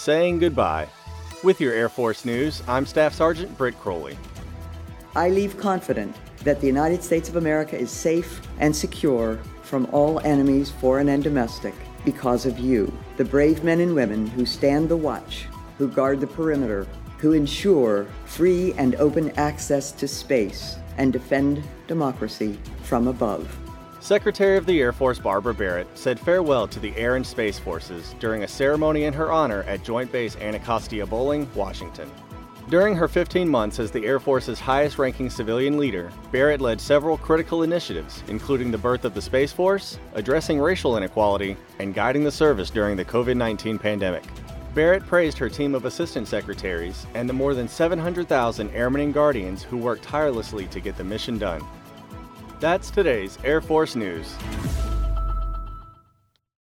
saying goodbye. With your Air Force news, I'm Staff Sergeant Britt Crowley. I leave confident that the United States of America is safe and secure from all enemies, foreign and domestic, because of you, the brave men and women who stand the watch, who guard the perimeter, who ensure free and open access to space and defend democracy from above. Secretary of the Air Force Barbara Barrett said farewell to the Air and Space Forces during a ceremony in her honor at Joint Base Anacostia Bolling, Washington. During her 15 months as the Air Force's highest-ranking civilian leader, Barrett led several critical initiatives, including the birth of the Space Force, addressing racial inequality, and guiding the service during the COVID-19 pandemic. Barrett praised her team of assistant secretaries and the more than 700,000 airmen and guardians who worked tirelessly to get the mission done. That's today's Air Force News.